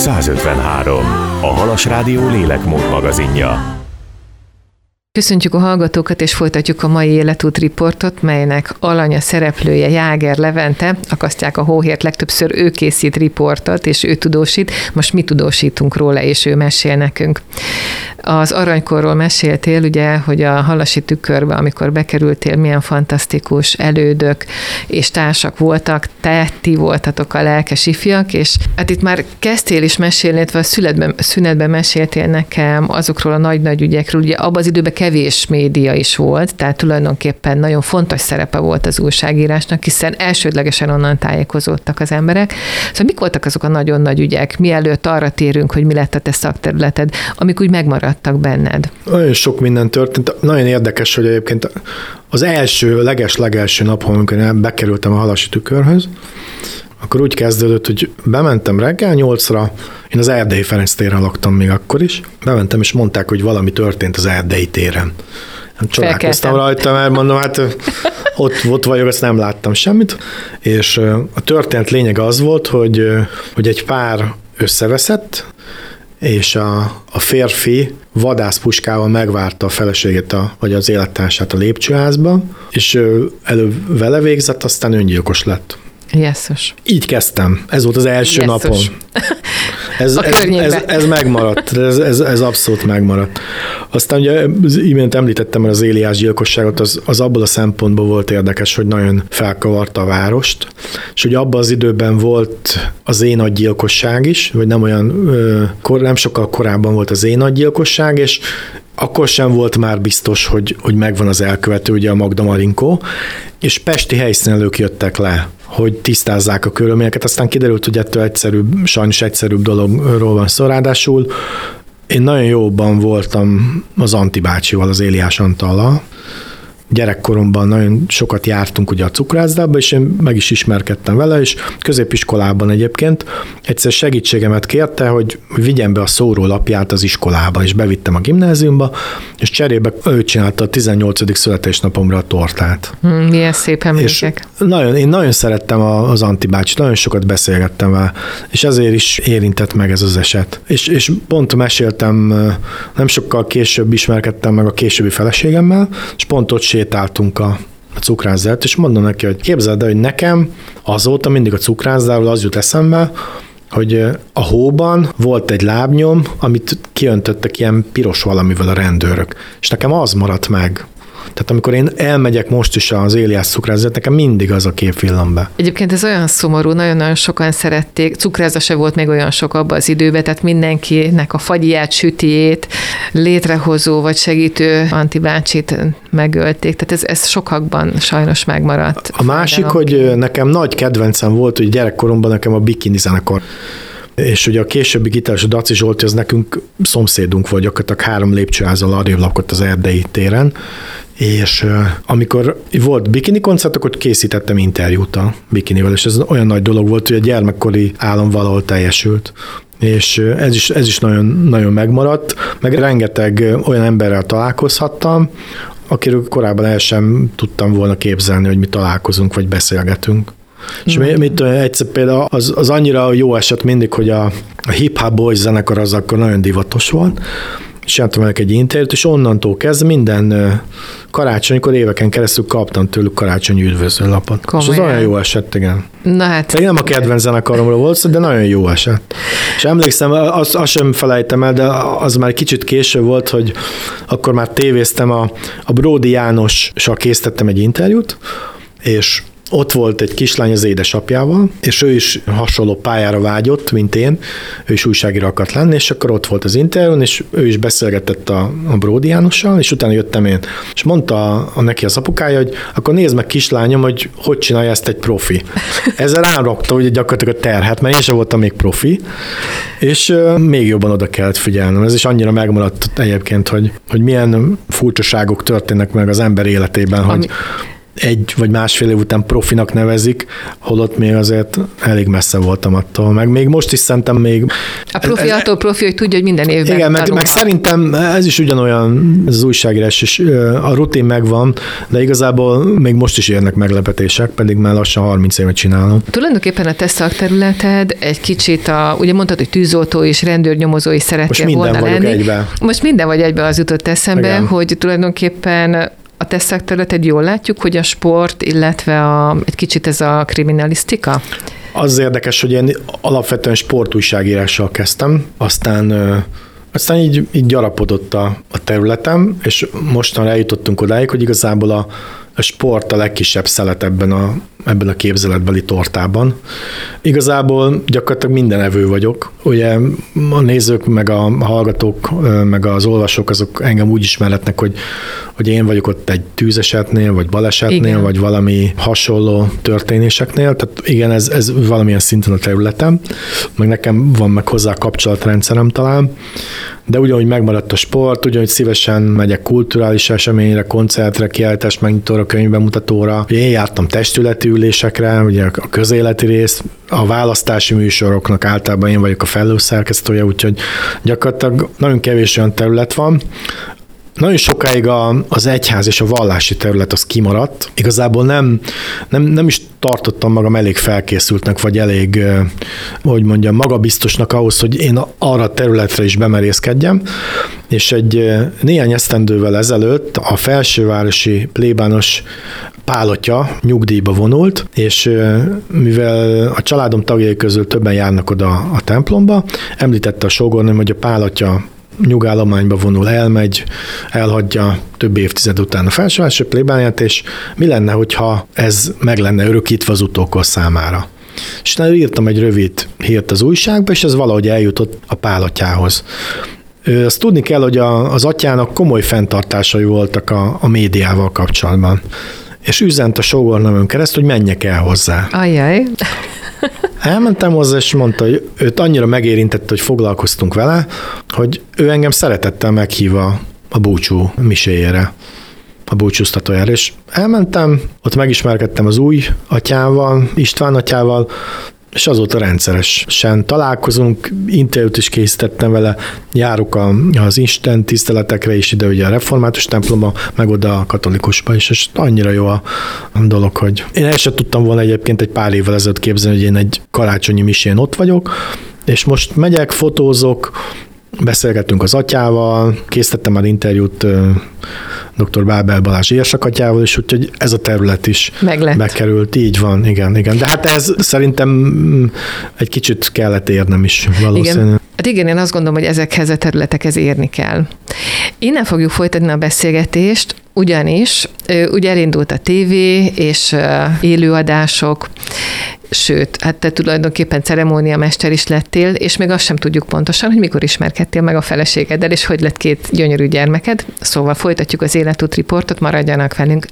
153. A Halas Rádió lélekmód magazinja. Köszöntjük a hallgatókat, és folytatjuk a mai életút riportot, melynek alanya szereplője Jáger Levente. Akasztják a hóhért, legtöbbször ő készít riportot, és ő tudósít. Most mi tudósítunk róla, és ő mesél nekünk. Az aranykorról meséltél, ugye, hogy a Halasi Tükörbe, amikor bekerültél, milyen fantasztikus elődök és társak voltak, ti voltatok a lelkes ifjak, és hát itt már kezdtél is mesélni, illetve a szünetben meséltél nekem azokról a nagy-nagy ügyekről, ugye abban az időben kevés média is volt, tehát tulajdonképpen nagyon fontos szerepe volt az újságírásnak, hiszen elsődlegesen onnan tájékozódtak az emberek. Szóval mik voltak azok a nagyon nagy ügyek, mielőtt arra térünk, hogy mi lett a te szakterületed, amik úgy megmaradtak benned? Nagyon sok minden történt. Nagyon érdekes, hogy egyébként az legelső nap, amikor bekerültem a Halasi Tükörhöz, akkor úgy kezdődött, hogy bementem reggel 8-ra, én az Erdélyi Ferenc téren laktam még akkor is, bementem, és mondták, hogy valami történt az Erdélyi téren. Csodálkoztam rajta, mert mondom, hát ott vagyok, ezt nem láttam semmit, és a történet lényeg az volt, hogy egy pár összeveszett, és a férfi vadászpuskával megvárta a feleségét, vagy az élettársát a lépcsőházba, és előbb vele végzett, aztán öngyilkos lett. Jesszus. Így kezdtem. Ez volt az első napon. Ez megmaradt. Ez abszolút megmaradt. Aztán ugye az imént említettem az Éliás gyilkosságot, az abból a szempontból volt érdekes, hogy nagyon felkavarta a várost, és ugye abban az időben volt az énadgyilkosság is, vagy nem sokkal korábban volt az énadgyilkosság, és akkor sem volt már biztos, hogy megvan az elkövető, ugye a Magda Marinkó, és pesti helyszínelők jöttek le, hogy tisztázzák a körülményeket, aztán kiderült, hogy ettől sajnos egyszerűbb dologról van szó, ráadásul én nagyon jóban voltam az Anti bácsival, az Éliás Antallal. Gyerekkoromban nagyon sokat jártunk ugye a cukrászdába, és én meg is ismerkedtem vele, és középiskolában egyébként egyszer segítségemet kérte, hogy vigyem be a szórólapját az iskolába, és bevittem a gimnáziumba, és cserébe ő csinálta a 18. születésnapomra a tortát. Milyen szép emlékek. Én nagyon szerettem az Anti bácsit, nagyon sokat beszélgettem vele, és ezért is érintett meg ez az eset. És pont meséltem, nem sokkal később ismerkedtem meg a későbbi feleségemmel, és pont ott sétáltunk a cukrászdát, és mondom neki, hogy képzeld el, hogy nekem azóta mindig a cukrászdáról az jut eszembe, hogy a hóban volt egy lábnyom, amit kiöntöttek ilyen piros valamivel a rendőrök. És nekem az maradt meg. Tehát amikor én elmegyek most is az Éliás cukrászdát, nekem mindig az a kép villan be. Egyébként ez olyan szomorú, nagyon-nagyon sokan szerették. Cukrászda se volt még olyan sok abban az időben, tehát mindenkinek a fagyját, sütijét, létrehozó vagy segítő Anti bácsit megölték. Tehát ez sokakban sajnos megmaradt. A másik, hogy nekem nagy kedvencem volt, hogy gyerekkoromban nekem a Bikini zenekar. És ugye a későbbi gitáros, a Daci Zsolti, az nekünk szomszédunk volt, gyakorlatilag 3 lépcsőházzal arrébb lakott az Erdélyi téren, és amikor volt bikini koncert, akkor készítettem interjút a bikinivel, és ez olyan nagy dolog volt, hogy a gyermekkori álom valahol teljesült. És ez is nagyon, nagyon megmaradt, meg rengeteg olyan emberrel találkozhattam, akiről korábban el sem tudtam volna képzelni, hogy mi találkozunk, vagy beszélgetünk. És egyszer például az annyira jó eset mindig, hogy a Hip Hop Boys zenekar az akkor nagyon divatos volt, és csináltam velük egy interjút, és onnantól kezdve minden karácsonykor éveken keresztül kaptam tőlük karácsonyi üdvözlőlapot. És az olyan jó eset, igen. Na hát. Pedig nem a kedvenc zenekaromról volt, de nagyon jó eset. És emlékszem, azt sem felejtem el, de az már kicsit később volt, hogy akkor már tévéztem, a Bródi Jánossal készítettem egy interjút, és ott volt egy kislány az édesapjával, és ő is hasonló pályára vágyott, mint én, ő is újságíró akart lenni, és akkor ott volt az interjún, és ő is beszélgetett a Bródi Jánossal, és utána jöttem én. És mondta neki az apukája, hogy akkor nézd meg, kislányom, hogy csinálja ezt egy profi. Ezzel rám rakta ugye gyakorlatilag a terhet, mert én sem voltam még profi, és még jobban oda kellett figyelnem. Ez is annyira megmaradt egyébként, hogy milyen furcsaságok történnek meg az ember életében, hogy egy vagy másfél év után profinak nevezik, holott még azért elég messze voltam attól. Meg még most is szerintem még... A profi attól profi, hogy tudja, hogy minden évben igen, meg szerintem ez is ugyanolyan, ez az újságírás is, a rutin megvan, de igazából még most is érnek meglepetések, pedig már lassan 30 évet csinálom. Tulajdonképpen a te szakterületed egy kicsit ugye mondtad, hogy tűzoltó és rendőrnyomozó is szerettél volna lenni. Egybe. Most minden vagy egybe, az jutott eszembe, igen. Hogy tulajdonképpen a te szakterületed jól látjuk, hogy a sport, illetve egy kicsit ez a kriminalisztika? Az érdekes, hogy én alapvetően sportújságírással kezdtem, aztán így gyarapodott a területem, és mostanra eljutottunk odáig, hogy igazából a sport a legkisebb szelet ebben a képzeletbeli tortában. Igazából gyakorlatilag mindenevő vagyok. Ugye a nézők, meg a hallgatók, meg az olvasók, azok engem úgy ismerhetnek, hogy én vagyok ott egy tűzesetnél, vagy balesetnél, igen. Vagy valami hasonló történéseknél. Tehát igen, ez valamilyen szinten a területem, meg nekem van meg hozzá a kapcsolatrendszerem talán, de ugyanúgy megmaradt a sport, ugyanúgy szívesen megyek kulturális eseményre, koncertre, kiállítás megnyitóra, könyvbemutatóra. Én jártam testületi ülésekre, ugye a közéleti rész, a választási műsoroknak általában én vagyok a felelősszerkesztője, úgyhogy gyakorlatilag nagyon kevés olyan terület van. Nagyon sokáig az egyház és a vallási terület az kimaradt. Igazából nem is tartottam magam elég felkészültnek, vagy elég, hogy mondjam, magabiztosnak ahhoz, hogy én arra a területre is bemerészkedjem. És néhány esztendővel ezelőtt a felsővárosi plébános Pál atya nyugdíjba vonult, és mivel a családom tagjai közül többen járnak oda a templomba, említette a sógornőm, hogy a Pál atya nyugállományba vonul, elhagyja több évtized után a felsővárosi plébániát, és mi lenne, hogyha ez meg lenne örökítve az utókor számára. És írtam egy rövid hírt az újságba, és ez valahogy eljutott a Pál atyához. Azt tudni kell, hogy az atyának komoly fenntartásai voltak a médiával kapcsolatban. És üzent a sógornőmön keresztül, hogy menjek el hozzá. Ajjaj. Elmentem hozzá, és mondta, hogy őt annyira megérintette, hogy foglalkoztunk vele, hogy ő engem szeretettel meghív a búcsú miséjére, a búcsúztatójára. És elmentem, ott megismerkedtem az új atyával, István atyával, és azóta rendszeresen találkozunk, interjút is készítettem vele, járok az Isten tiszteletekre is ide, ugye a református templomba, meg oda a katolikusba is, és annyira jó a dolog, hogy én el sem tudtam volna egyébként egy pár évvel ezelőtt képzelni, hogy én egy karácsonyi misén ott vagyok, és most megyek, fotózok, beszélgettünk az atyával, készítettem már interjút dr. Bábel Balázs érsakatyával is, úgyhogy ez a terület is bekerült. Így van, igen. De hát ez szerintem egy kicsit kellett érnem is valószínűleg. Igen. Hát igen, én azt gondolom, hogy ezekhez a területekhez érni kell. Innen fogjuk folytatni a beszélgetést, ugyanis ugye elindult a tévé és élőadások, sőt, hát te tulajdonképpen ceremóniamester is lettél, és még azt sem tudjuk pontosan, hogy mikor ismerkedtél meg a feleségeddel, és hogy lett 2 gyönyörű gyermeked. Szóval folytatjuk az életút riportot, maradjanak velünk.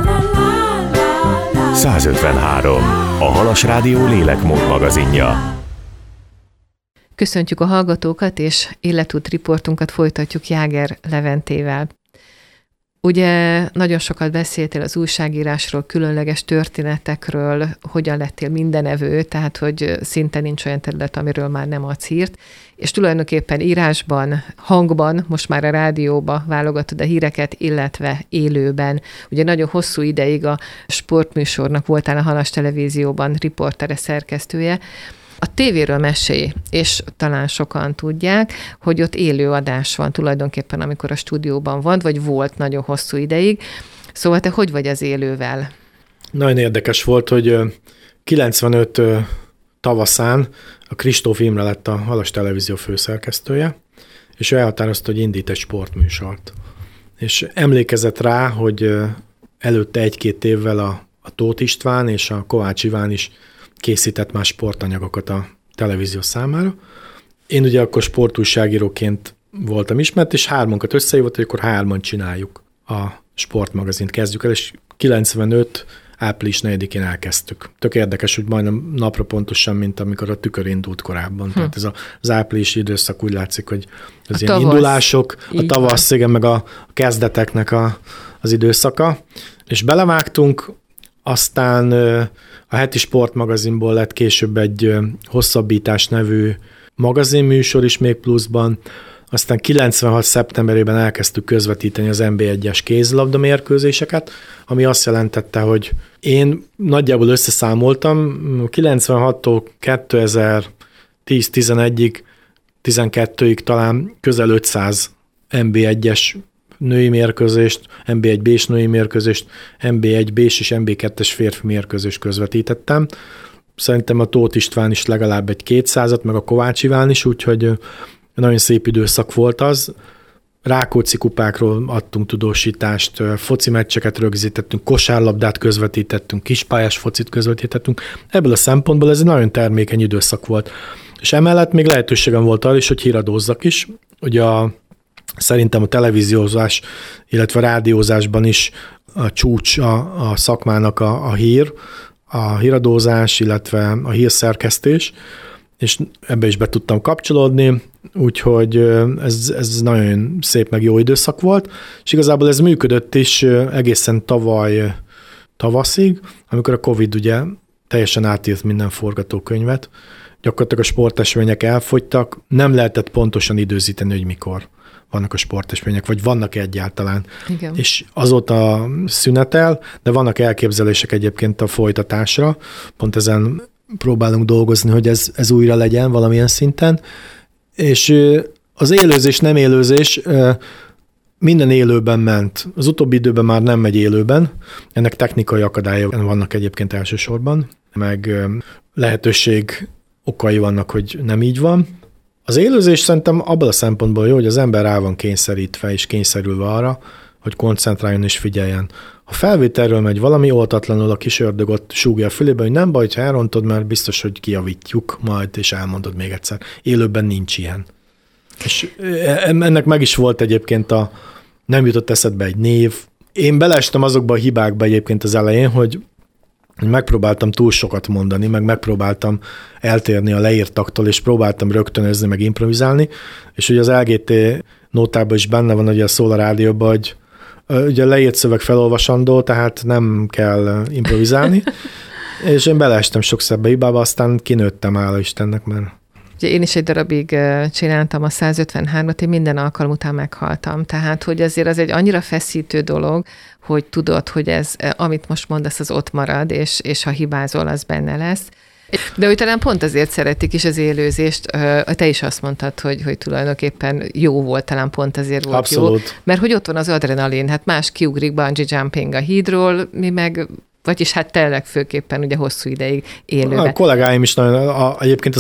153. A Halas Rádió lélekmód magazinja. Köszöntjük a hallgatókat, és életút riportunkat folytatjuk Jáger Leventével. Ugye nagyon sokat beszéltél az újságírásról, különleges történetekről, hogyan lettél mindenevő, tehát hogy szinte nincs olyan terület, amiről már nem adsz hírt, és tulajdonképpen írásban, hangban, most már a rádióba válogatod a híreket, illetve élőben. Ugye nagyon hosszú ideig a sportműsornak voltál a Halas Televízióban riportere, szerkesztője. A tévéről mesélj, és talán sokan tudják, hogy ott élőadás van tulajdonképpen, amikor a stúdióban van, vagy volt nagyon hosszú ideig. Szóval te hogy vagy az élővel? Nagyon érdekes volt, hogy 95 tavaszán a Kristóf Imre lett a Halas Televízió főszerkesztője, és ő elhatározta, hogy indít egy sportműsort. És emlékezett rá, hogy előtte 1-2 évvel a Tóth István és a Kovács Iván is készített már sportanyagokat a televízió számára. Én ugye akkor sportújságíróként voltam ismert, és 3-unkat összehívott, hogy akkor 3-an csináljuk a sportmagazint. Kezdjük el, és 95. április 4-én elkezdtük. Tök érdekes, hogy majdnem napra pontosan, mint amikor a Tükör indult korábban. Tehát ez az áprilisi időszak úgy látszik, hogy az ilyen indulások, a tavasz, igen, meg a kezdeteknek az időszaka, és belevágtunk, aztán a heti sportmagazinból lett később egy Hosszabbítás nevű magazinműsor is még pluszban, aztán 96. szeptemberében elkezdtük közvetíteni az NB1-es kézilabda mérkőzéseket, ami azt jelentette, hogy én nagyjából összeszámoltam, 96-tól 2010-11-ig, 12-ig talán közel 500 NB1-es női mérkőzést, NB1B-s női mérkőzést, NB1B-s és NB2-es férfi mérkőzést közvetítettem. Szerintem a Tóth István is legalább egy 200-at, meg a Kovács Iván is, úgyhogy nagyon szép időszak volt az. Rákóczi kupákról adtunk tudósítást, foci meccseket rögzítettünk, kosárlabdát közvetítettünk, kispályás focit közvetítettünk. Ebből a szempontból ez egy nagyon termékeny időszak volt. És emellett még lehetőségem volt arra is, hogy híradózzak is. Ugye szerintem a televíziózás, illetve a rádiózásban is a csúcs a szakmának a híradózás, illetve a hírszerkesztés, és ebbe is be tudtam kapcsolódni, úgyhogy ez nagyon szép meg jó időszak volt, és igazából ez működött is egészen tavaly tavaszig, amikor a Covid ugye teljesen átírt minden forgatókönyvet, gyakorlatilag a sportesemények elfogytak, nem lehetett pontosan időzíteni, hogy mikor vannak a sportesemények, vagy vannak egyáltalán. Igen. És azóta szünetel, de vannak elképzelések egyébként a folytatásra, pont ezen próbálunk dolgozni, hogy ez újra legyen valamilyen szinten, és az élőzés, nem élőzés minden élőben ment. Az utóbbi időben már nem megy élőben, ennek technikai akadályok vannak egyébként elsősorban, meg lehetőség okai vannak, hogy nem így van. Az élőzés szerintem abban a szempontból jó, hogy az ember rá van kényszerítve és kényszerülve arra, hogy koncentráljon és figyeljen. Ha felvételről megy valami, oltatlanul a kis ördög ott súgja a fülébe, hogy nem baj, ha elrontod, mert biztos, hogy kijavítjuk majd, és elmondod még egyszer. Élőben nincs ilyen. És ennek meg is volt egyébként nem jutott eszedbe egy név. Én beleestem azokba a hibákba egyébként az elején, hogy megpróbáltam túl sokat mondani, meg megpróbáltam eltérni a leírtaktól, és próbáltam rögtönözni, meg improvizálni, és ugye az LGT nótában is benne van, ugye a szól a rádióban, hogy ugye a leírt szöveg felolvasandó, tehát nem kell improvizálni, és én beleestem sokszor be hibába, aztán kinőttem, hála Istennek, mert... Ugye én is egy darabig csináltam a 153-at, én minden alkalom után meghaltam, tehát hogy azért az egy annyira feszítő dolog, hogy tudod, hogy ez, amit most mondasz, az ott marad, és ha hibázol, az benne lesz. De hogy talán pont azért szeretik is az élőzést, te is azt mondtad, hogy tulajdonképpen jó volt, talán pont azért volt Abszolút. Jó. Mert hogy ott van az adrenalin, hát más kiugrik bungee jumping a hídról, mi meg, vagyis hát tényleg főképpen ugye hosszú ideig élőben. A kollégáim is nagyon, egyébként az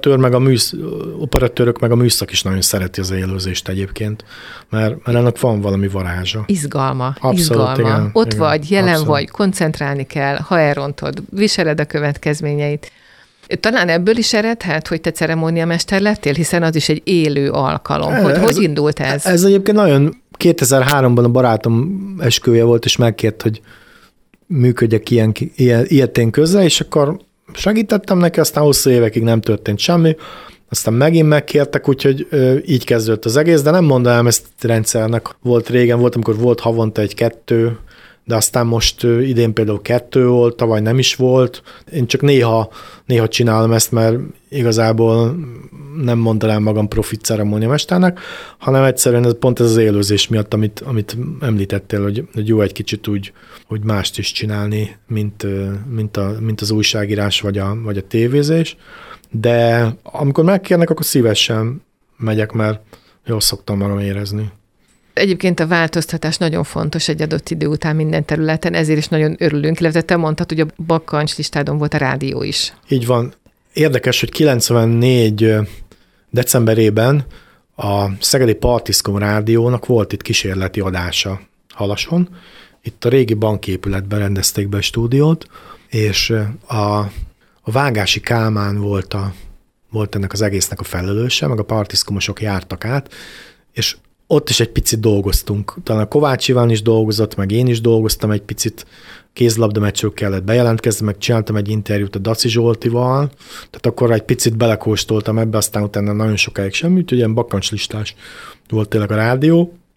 operatőrök meg a műszak is nagyon szereti az élőzést egyébként, mert ennek van valami varázsa. Izgalma. Abszolút, igen, ott igen, vagy, jelen abszolút. vagy, koncentrálni kell, ha elrontod, viseled a következményeit. Talán ebből is eredhet, hogy te ceremóniamester lettél, hiszen az is egy élő alkalom. Hogy indult ez? Ez egyébként nagyon 2003-ban a barátom esküvője volt, és megkért, hogy működjek ilyetén közre, és akkor segítettem neki, aztán hosszú évekig nem történt semmi, aztán megint megkértek, úgyhogy így kezdődött az egész, de nem mondanám ezt rendszernek. Régen volt, amikor volt havonta 1-2, de aztán most idén például 2 volt, tavaly nem is volt. Én csak néha csinálom ezt, mert igazából nem mondanám magam profi ceremóniamesternek, hanem egyszerűen pont ez az élőzés miatt, amit említettél, hogy jó egy kicsit úgy, hogy mást is csinálni, mint az újságírás vagy a tévézés. De amikor megkérnek, akkor szívesen megyek, mert jól szoktam magam érezni. Egyébként a változtatás nagyon fontos egy adott idő után minden területen, ezért is nagyon örülünk, illetve te mondtad, hogy a bakkancs listádon volt a rádió is. Így van. Érdekes, hogy 94 decemberében a Szegedi Partiszkom rádiónak volt itt kísérleti adása Halason. Itt a régi banképületben rendezték be a stúdiót, és a Vágási Kálmán volt ennek az egésznek a felelőse, meg a partiszkomosok jártak át, és ott is egy picit dolgoztunk. Talán a Kovács Iván is dolgozott, meg én is dolgoztam egy picit, kézlabda meccsről kellett bejelentkezni, meg csináltam egy interjút a Daci Zsoltival, tehát akkor egy picit belekóstoltam ebbe, aztán utána nagyon sokáig semmit, ugye ilyen bakkantslistás volt tényleg a rádió,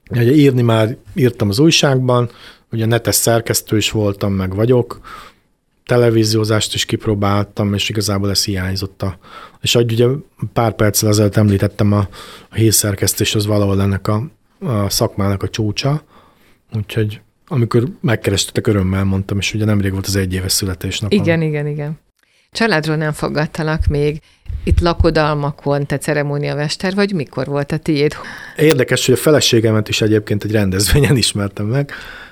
Ugye írni már írtam az újságban, ugye netes szerkesztő is voltam, meg vagyok, televíziózást is kipróbáltam, és igazából ez hiányzott. És ahogy ugye pár perccel ezelőtt említettem, a hírszerkesztés az valahol ennek a szakmának a csúcsa, úgyhogy amikor megkerestetek, örömmel mondtam, és ugye nemrég volt az 1 éves születésnapom. Igen. Családról nem fogadtalak még. Itt lakodalmakon, te ceremóniamester vagy, mikor volt a tiéd? Érdekes, hogy a feleségemet is egyébként egy rendezvényen ismertem meg.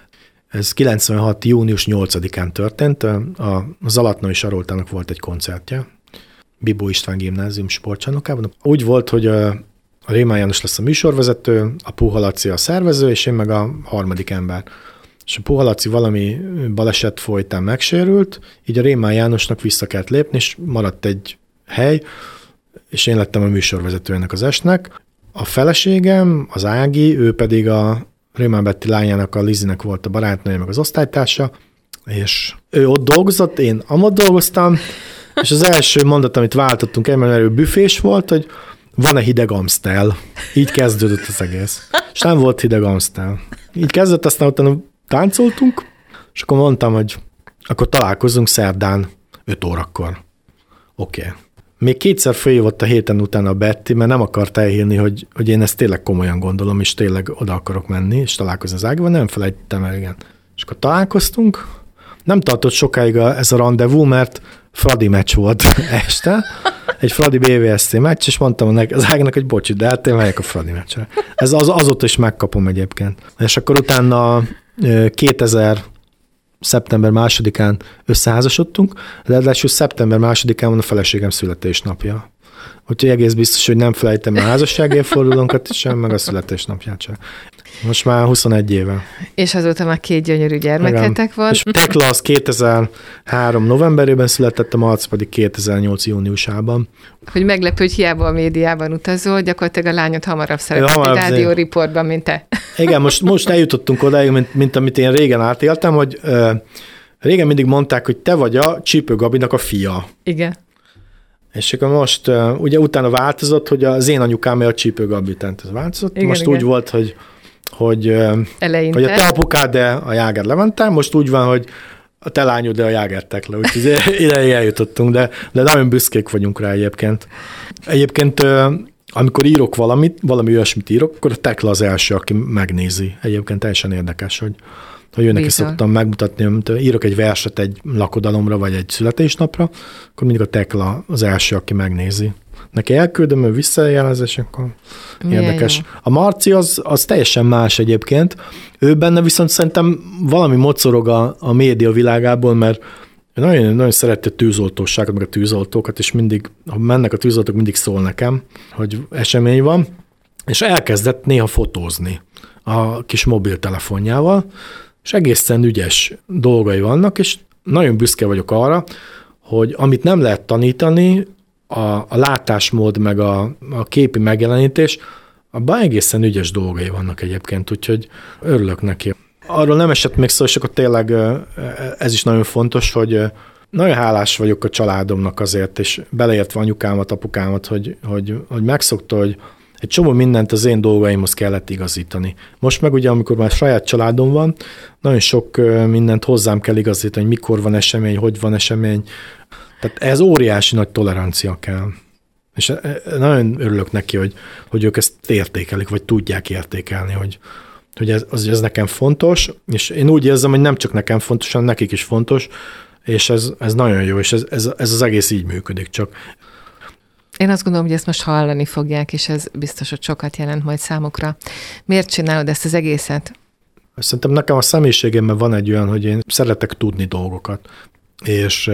Ez 96. június 8-án történt. A Zalatnai Saroltának volt egy koncertje, Bibó István gimnázium sportcsarnokában. Úgy volt, hogy a Rémán János lesz a műsorvezető, a Puha Laci a szervező, és én meg a harmadik ember. És a Puha Laci valami baleset folytán megsérült, így a Rémán Jánosnak vissza kellett lépni, és maradt egy hely, és én lettem a műsorvezető ennek az estnek. A feleségem, az Ági, ő pedig a Rémán Betti lányának, a Lizinek volt a barátnője, meg az osztálytársa, és ő ott dolgozott, én amott dolgoztam, és az első mondat, amit váltottunk el, mert ő büfés volt, hogy van-e hideg Amstel? Így kezdődött az egész. És nem volt hideg Amstel. Így kezdett, aztán utána táncoltunk, és akkor mondtam, hogy akkor találkozzunk szerdán 5 órakor. Oké. Még 2-szer följövott a héten utána a Betty, mert nem akart elhírni, hogy én ezt tényleg komolyan gondolom, és tényleg oda akarok menni, és találkozni az Ágival, nem felejtettem el, igen. És akkor találkoztunk, nem tartott sokáig ez a randevú, mert Fradi meccs volt este, egy Fradi BVSC meccs, és mondtam az Áginak, hogy bocsi, de hát én megyek a Fradi meccsre. Ez azóta is megkapom egyébként. És akkor utána 2000 szeptember 2-án összeházasodtunk, de ráadásul szeptember 2-án van a feleségem születésnapja. Úgyhogy egész biztos, hogy nem felejtem a házasságévfordulónkat sem, meg a születésnapját sem. Most már 21 éve. És azóta már 2 gyönyörű gyermeketek van. És Tekla az 2003 novemberében született, a Marc pedig 2008 júniusában. Hogy meglepő, hogy hiába a médiában utazol, gyakorlatilag a lányod hamarabb szerepelt egy rádióriportban, mint te. Igen, most eljutottunk odáig, mint amit én régen átéltem, hogy régen mindig mondták, hogy te vagy a Csípő Gabinak a fia. Igen. És akkor most ugye utána változott, hogy az én anyukám a Csípő Gabi, tehát ez változott. Igen, most igen. úgy volt, hogy a te apukád, de a Jáger Levente, most úgy van, hogy a te lányod, de a Jáger Tekla. Úgyhogy ideig eljutottunk, de nagyon büszkék vagyunk rá egyébként. Egyébként amikor írok valami olyasmit írok, akkor a Tekla az első, aki megnézi. Egyébként teljesen érdekes, hogy ő neki szoktam megmutatni, amit írok egy verset egy lakodalomra, vagy egy születésnapra, akkor mindig a Tekla az első, aki megnézi. Neki elküldöm, ő visszajelez, és akkor érdekes. Jó. A Marci az teljesen más egyébként. Ő benne viszont szerintem valami mocorog a média világából, mert nagyon, nagyon szereti a tűzoltóságot, meg a tűzoltókat, és mindig, ha mennek a tűzoltók, mindig szól nekem, hogy esemény van, és elkezdett néha fotózni a kis mobiltelefonjával, és egészen ügyes dolgai vannak, és nagyon büszke vagyok arra, hogy amit nem lehet tanítani, a látásmód, meg a képi megjelenítés, abban egészen ügyes dolgai vannak egyébként, úgyhogy örülök neki. Arról nem esett még szó, és akkor tényleg ez is nagyon fontos, hogy nagyon hálás vagyok a családomnak azért, és beleértve anyukámat, apukámat, hogy megszokta, hogy egy csomó mindent az én dolgaimhoz kellett igazítani. Most meg ugye, amikor már saját családom van, nagyon sok mindent hozzám kell igazítani, hogy mikor van esemény, hogy van esemény. Tehát ez óriási nagy tolerancia kell. És nagyon örülök neki, hogy ők ezt értékelik, vagy tudják értékelni, hogy ez nekem fontos, és én úgy érzem, hogy nem csak nekem fontos, hanem nekik is fontos, és ez nagyon jó, és ez az egész így működik csak. Én azt gondolom, hogy ezt most hallani fogják, és ez biztos, hogy sokat jelent majd számukra. Miért csinálod ezt az egészet? Szerintem nekem a személyiségemben van egy olyan, hogy én szeretek tudni dolgokat, és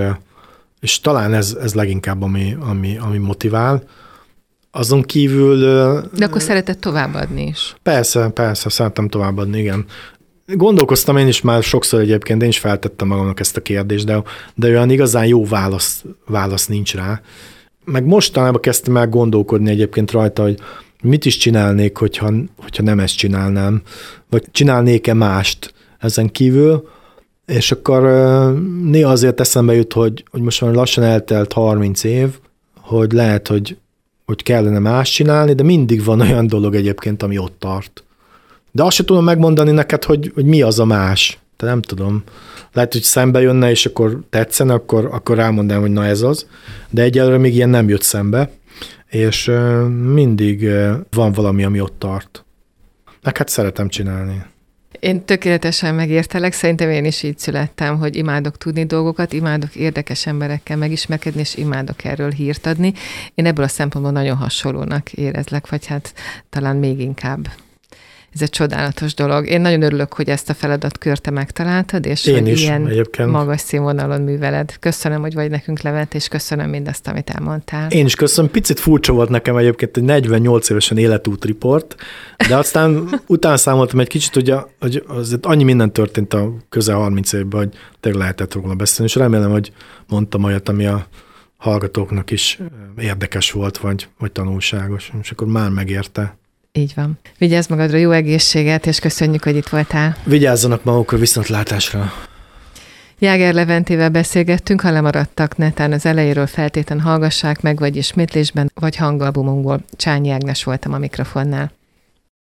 talán ez leginkább, ami motivál. Azon kívül... De akkor szereted továbbadni is. Persze, szeretem továbbadni, igen. Gondolkoztam én is már sokszor egyébként, én is feltettem magamnak ezt a kérdést, de olyan igazán jó válasz nincs rá. Meg mostanában kezdtem el gondolkodni egyébként rajta, hogy mit is csinálnék, hogyha nem ezt csinálnám, vagy csinálnék-e mást ezen kívül, és akkor néha azért eszembe jut, hogy most már lassan eltelt 30 év, hogy lehet, hogy kellene más csinálni, de mindig van olyan dolog egyébként, ami ott tart. De azt sem tudom megmondani neked, hogy mi az a más. De nem tudom. Lehet, hogy szembe jönne, és akkor tetszene, akkor rámondanám, hogy na ez az. De egyelőre még ilyen nem jött szembe, és mindig van valami, ami ott tart. Meg hát szeretem csinálni. Én tökéletesen megértelek, szerintem én is így születtem, hogy imádok tudni dolgokat, imádok érdekes emberekkel megismerkedni, és imádok erről hírt adni. Én ebből a szempontból nagyon hasonlónak érezlek, vagy hát talán még inkább. Ez egy csodálatos dolog. Én nagyon örülök, hogy ezt a feladatkört te megtaláltad, és én hogy is, ilyen egyébként magas színvonalon műveled. Köszönöm, hogy vagy nekünk Levent, és köszönöm mindazt, amit elmondtál. Én is köszönöm. Picit furcsa volt nekem egyébként egy 48 évesen életútriport, de aztán utána számoltam egy kicsit, hogy azért annyi minden történt a közel 30 évben, hogy tényleg lehetett róla beszélni, és remélem, hogy mondtam olyat, ami a hallgatóknak is érdekes volt, vagy tanulságos, és akkor már megérte. Így van. Vigyázz magadra, jó egészséget, és köszönjük, hogy itt voltál. Vigyázzanak magukra, viszontlátásra. Jáger Leventével beszélgettünk, ha lemaradtak netán az elejéről, feltétlen hallgassák meg, vagy ismétlésben, vagy hangalbumunkból. Csányi Ágnes voltam a mikrofonnál.